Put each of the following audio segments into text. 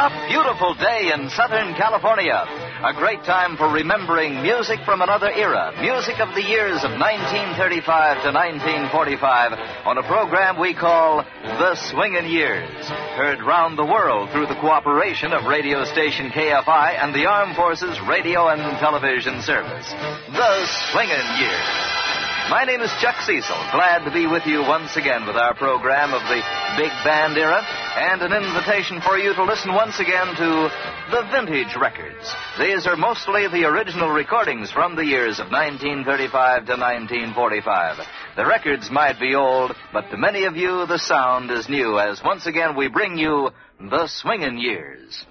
A beautiful day in Southern California. A great time for remembering music from another era. Music of the years of 1935 to 1945 on a program we call The Swingin' Years. Heard round the world through the cooperation of radio station KFI and the Armed Forces Radio and Television Service. The Swingin' Years. My name is Chuck Cecil. Glad to be with you once again with our program of the Big Band era and an invitation for you to listen once again to the vintage records. These are mostly the original recordings from the years of 1935 to 1945. The records might be old, but to many of you the sound is new as once again we bring you the Swingin' Years.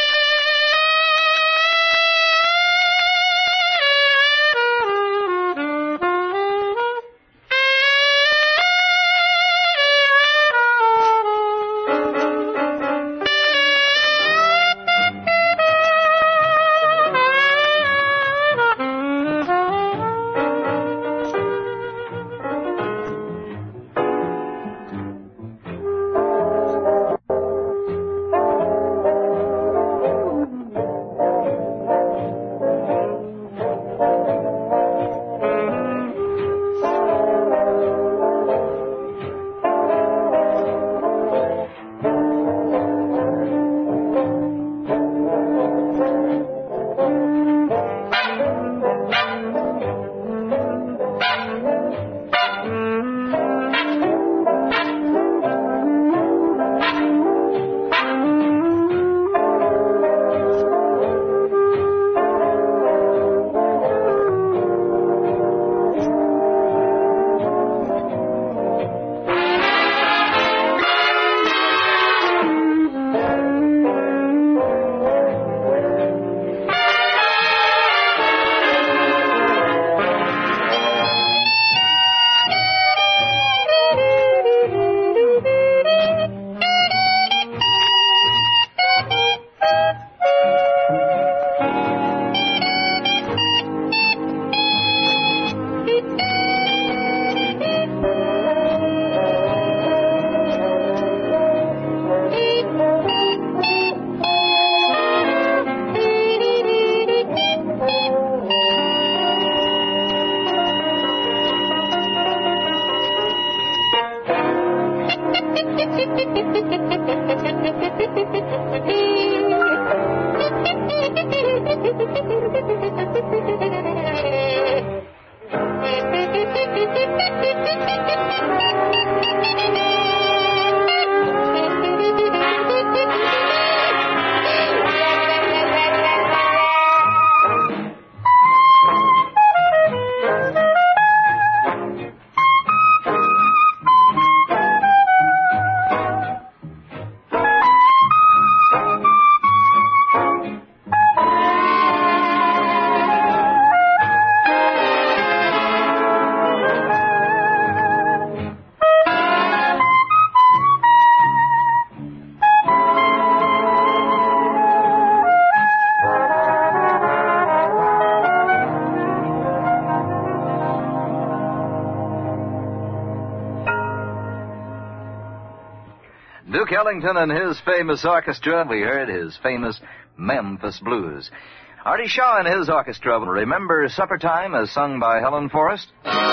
Duke Ellington and his famous orchestra. We heard his famous Memphis Blues. Artie Shaw and his orchestra will remember Supper Time as sung by Helen Forrest.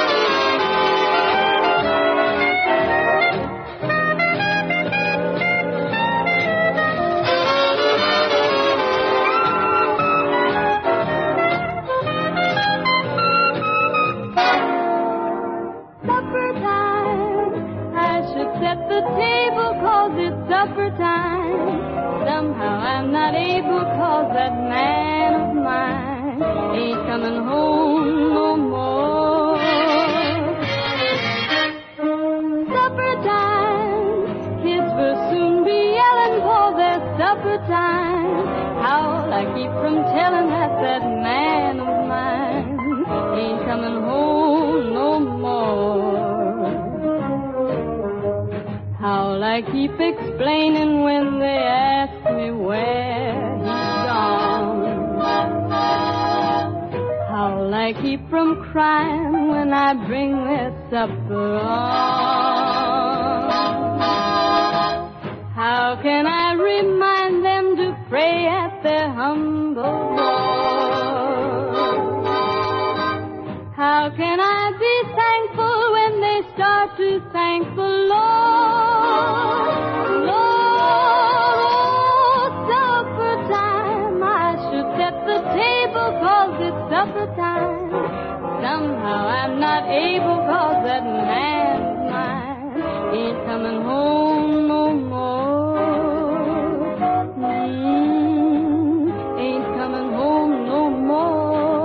Supper time. Somehow I'm not able, 'cause that man of mine ain't coming home no more. Supper time. Kids will soon be yelling for their supper time. How'll I keep from telling that man of mine ain't coming home no more? How'll I keep explaining when they ask me where he's gone? How'll I keep from crying when I bring their supper on? How can I remind them to away at their humble door. How can I be thankful when they start to thank the Lord? Lord, oh, supper time. I should set the table 'cause it's supper time. Somehow I'm not able 'cause that man of mine ain't coming home no more. Ain't coming home no more.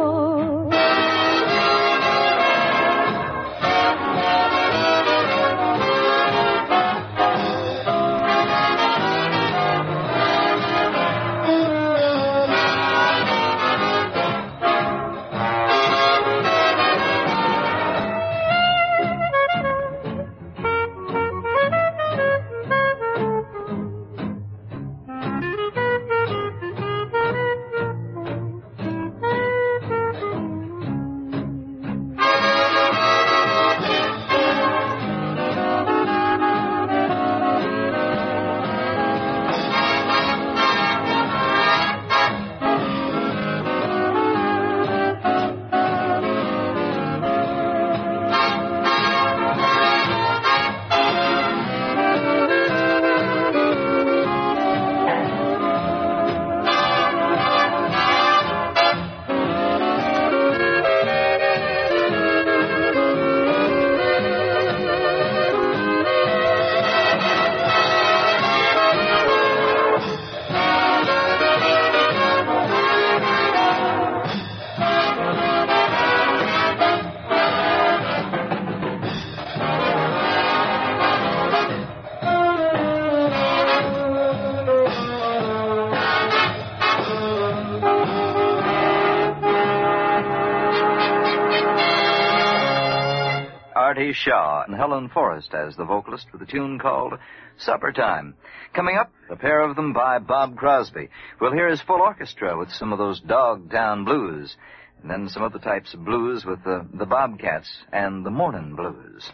Artie Shaw and Helen Forrest as the vocalist with a tune called Supper Time. Coming up, a pair of them by Bob Crosby. We'll hear his full orchestra with some of those Dogtown blues, and then some other types of blues with the Bobcats and the Morning Blues.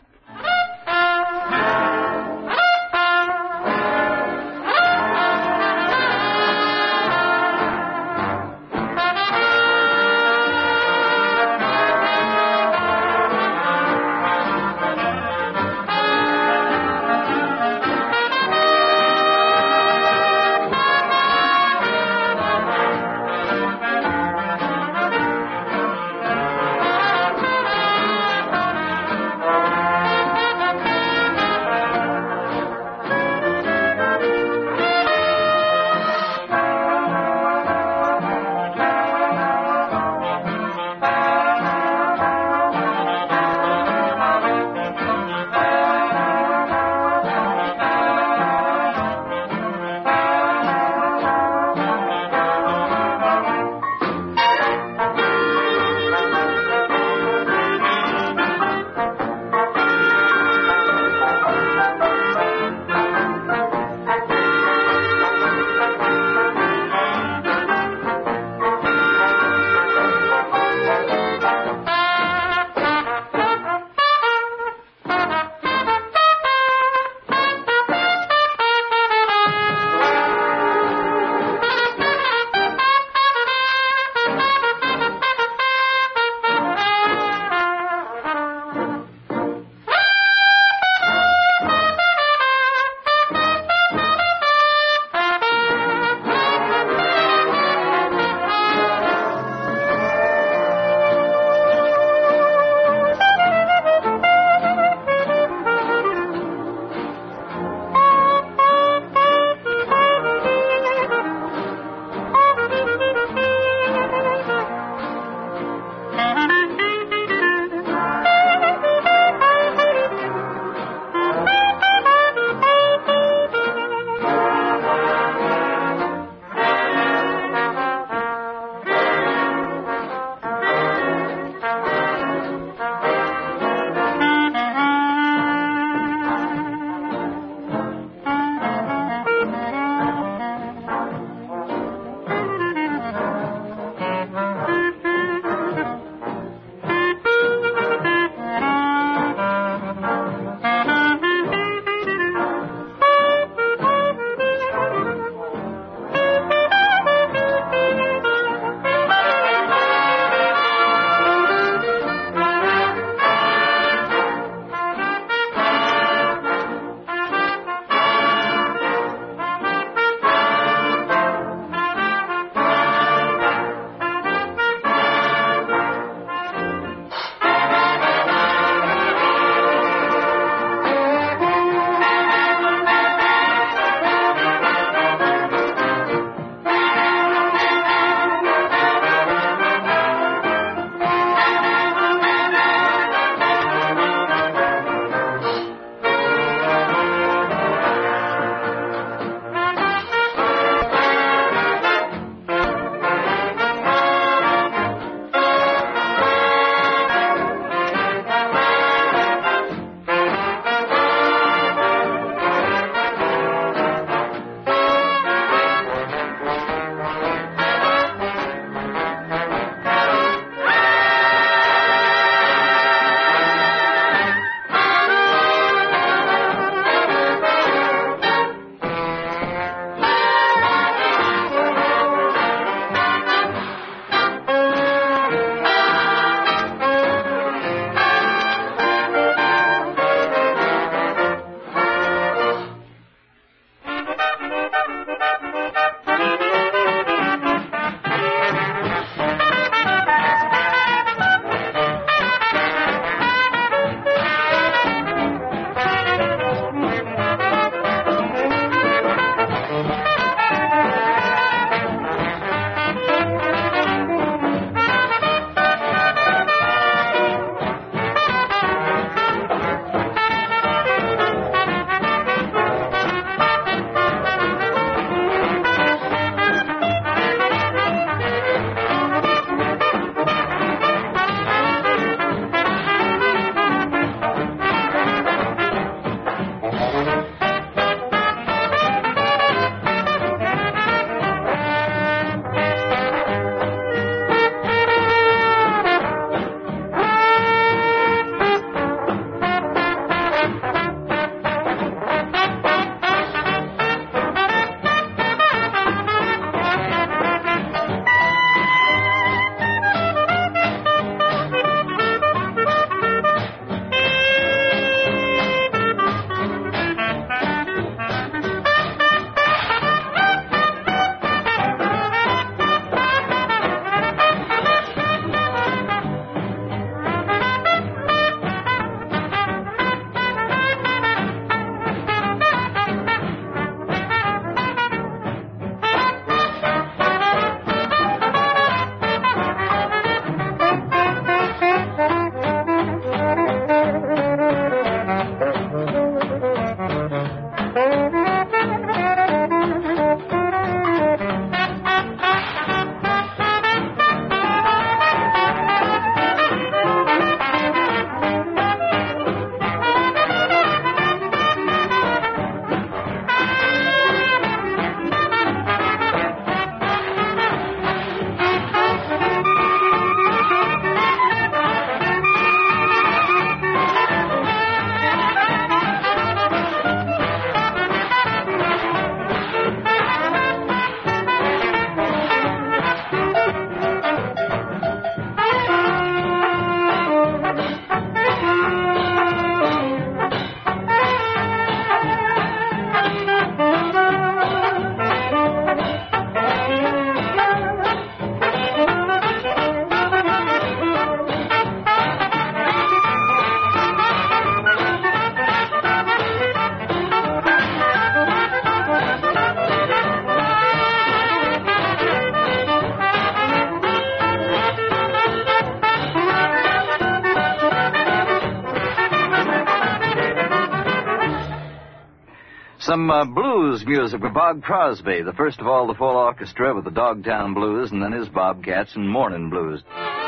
Some blues music with Bob Crosby, the first of all the full orchestra with the Dogtown Blues, and then his Bobcats and Morning Blues.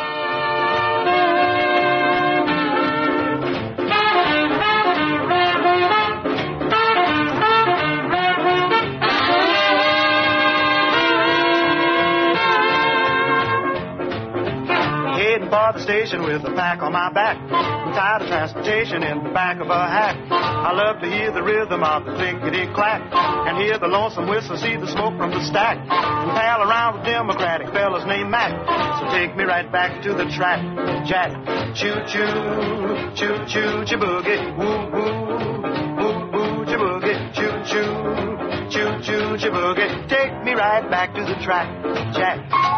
For the station with a pack on my back. I'm tired of transportation in the back of a hack. I love to hear the rhythm of the clickety-clack and hear the lonesome whistle, see the smoke from the stack, and pal around with Democratic fellas named Mac. So take me right back to the track, Jack. Choo-choo, choo-choo, choo-boogie, woo-woo, woo-woo, choo-boogie, choo-choo, choo-choo, choo-boogie. Take me right back to the track, Jack.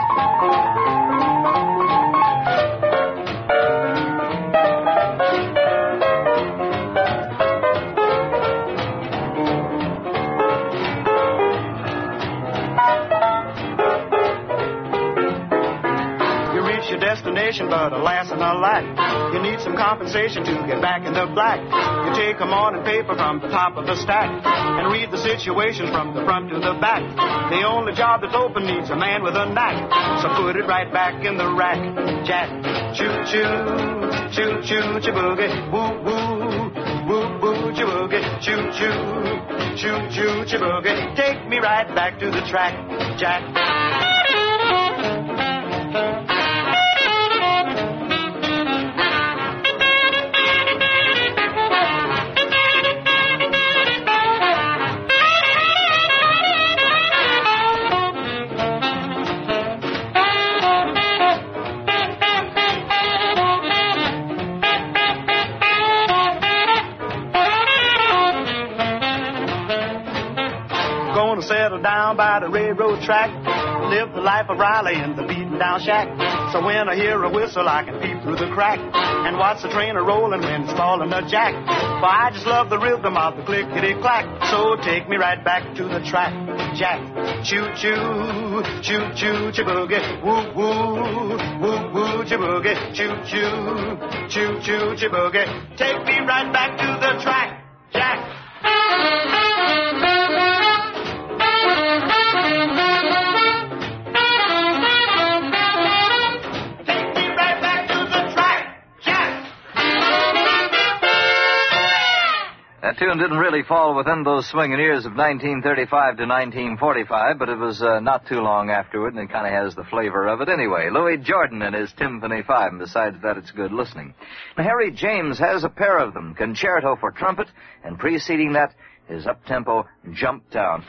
Destination, but alas and alack, you need some compensation to get back in the black. You take a morning paper from the top of the stack and read the situations from the front to the back. The only job that's open needs a man with a knack, so put it right back in the rack, Jack. Choo-choo, choo-choo, choo-boogie, woo-woo, woo-woo, choo-boogie, choo-choo, choo-choo, choo-boogie. Take me right back to the track, Jack. Settle down by the railroad track, live the life of Riley in the beaten down shack. So when I hear a whistle, I can peep through the crack and watch the train a-rolling when it's falling a jack. For I just love the rhythm of the clickety-clack. So take me right back to the track, Jack. Choo-choo, choo-choo, choo-boogie, woo-woo, woo-woo, choo-boogie, choo-choo, choo-choo, choo-boogie. Take me right back to the track, Jack. That tune didn't really fall within those swinging years of 1935 to 1945, but it was not too long afterward, and it kind of has the flavor of it anyway. Louis Jordan and his Timpani 5, and besides that, it's good listening. Now, Harry James has a pair of them, Concerto for Trumpet, and preceding that, his up-tempo Jump Down.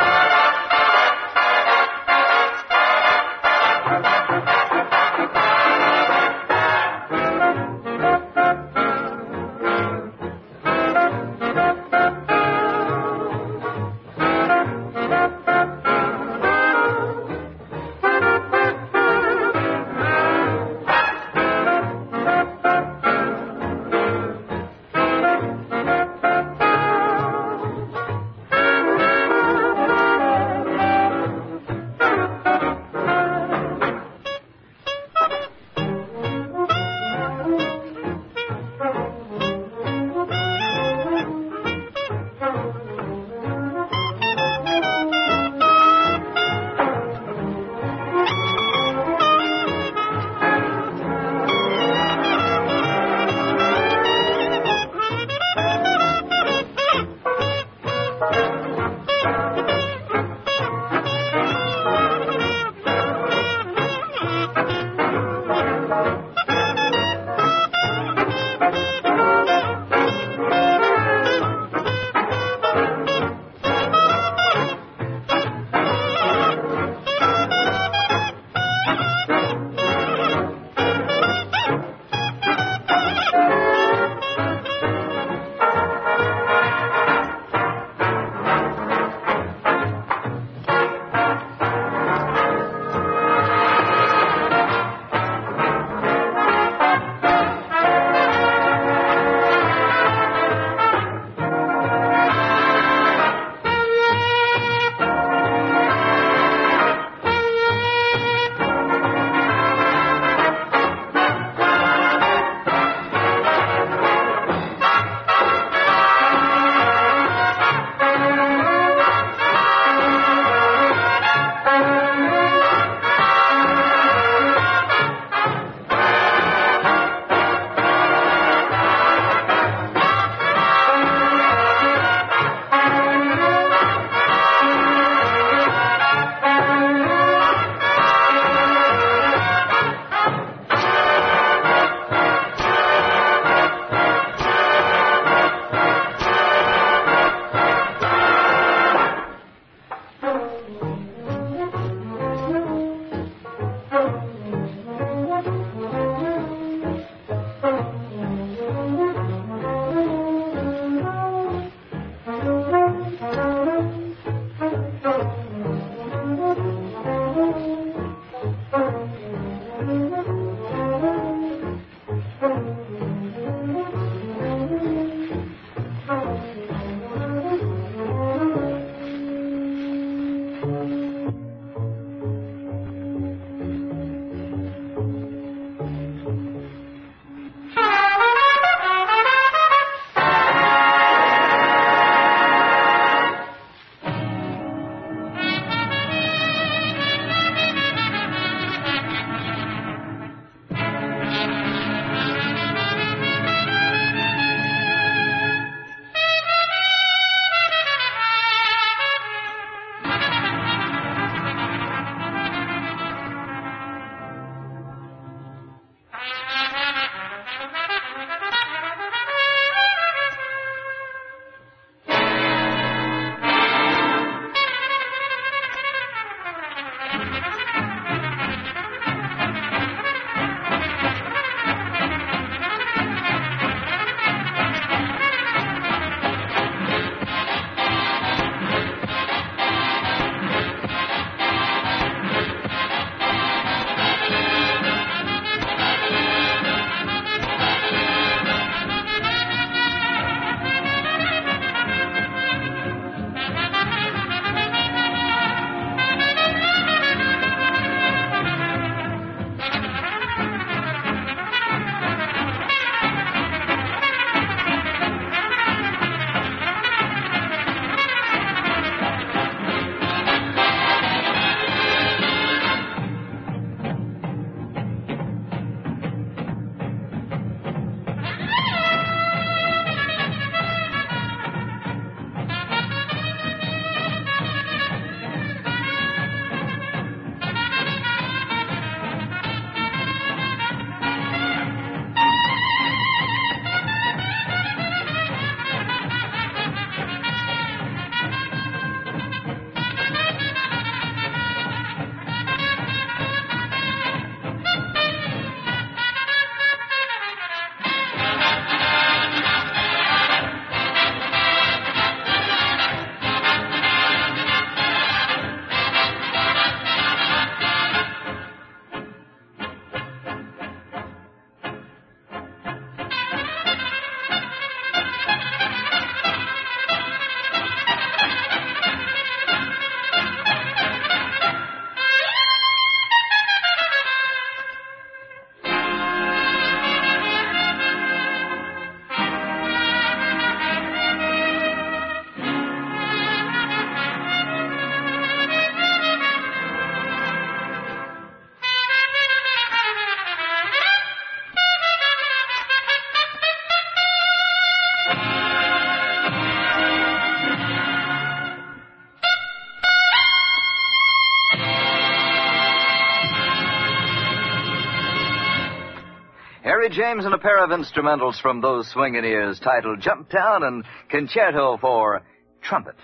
Harry James and a pair of instrumentals from those swinging ears titled Jump Town and Concerto for Trumpet.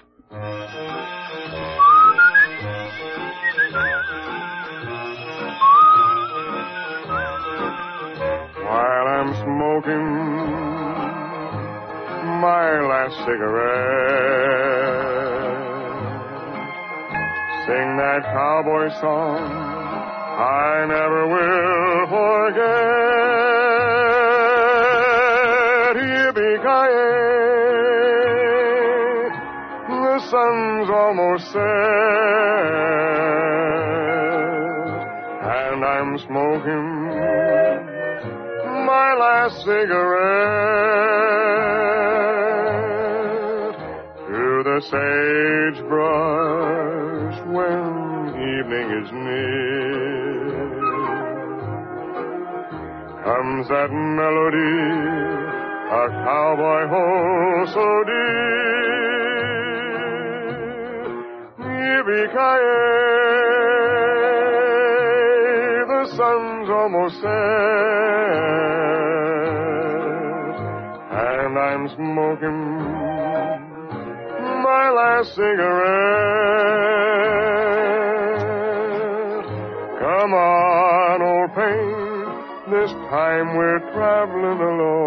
While I'm smoking my last cigarette, sing that cowboy song I never will forget. Yippee-ki-yay, the sun's almost set, and I'm smoking my last cigarette through the sagebrush when evening is near. Comes that melody, a cowboy ho so dear. Yippee-ki-yay, the sun's almost set, and I'm smoking my last cigarette. Come on, old pain, this time we're traveling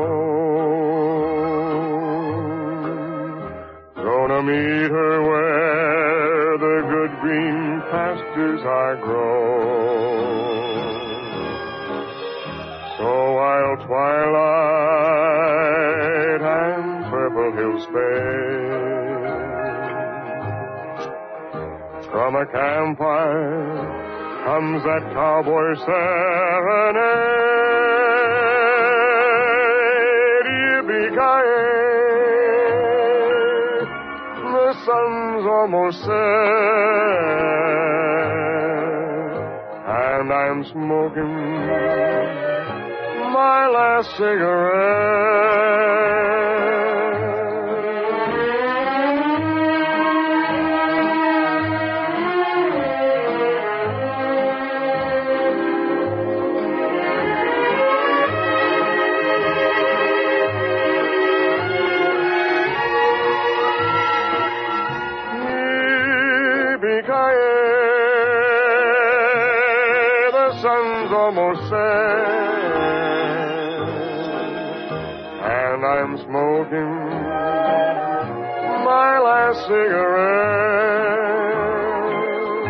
alone. Gonna meet her where the good green pastures are grown. So while twilight and purple hills fade, from a campfire comes that cowboy serenade. Yippee-ki-yay, the sun's almost set, and I'm smoking my last cigarette. The sun's almost set, and I'm smoking my last cigarette.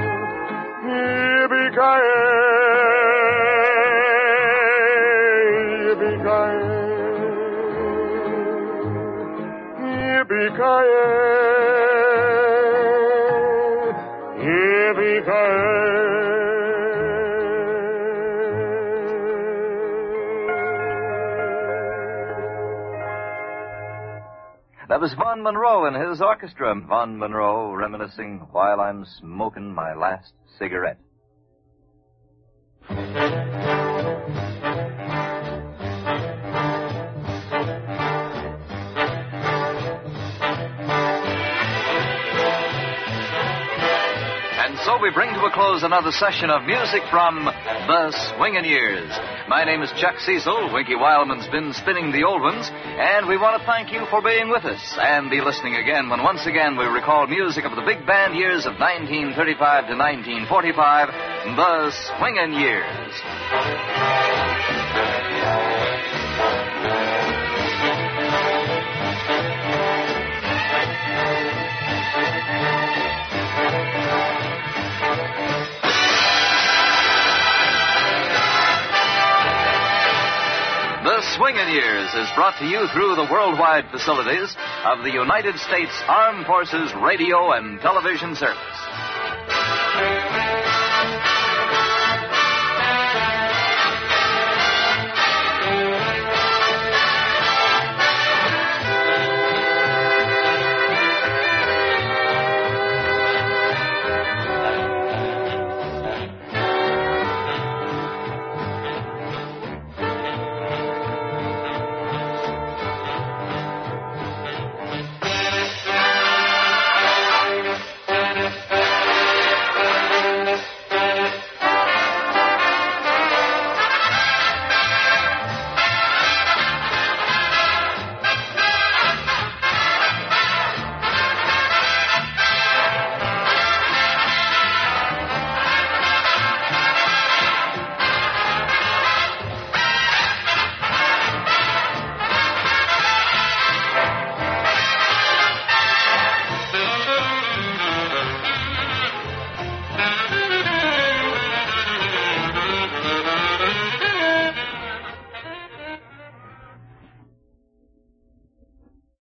Yippee-ki-yay, yippee-ki-yay, yippee-ki-yay, yippee-ki-yay. That was Vaughn Monroe and his orchestra. Vaughn Monroe reminiscing while I'm smoking my last cigarette. And so we bring to a close another session of music from the Swingin' Years. My name is Chuck Cecil. Winky Wildman's been spinning the old ones, and we want to thank you for being with us and be listening again when once again we recall music of the big band years of 1935 to 1945, the Swingin' Years. The Swingin' Years is brought to you through the worldwide facilities of the United States Armed Forces Radio and Television Service.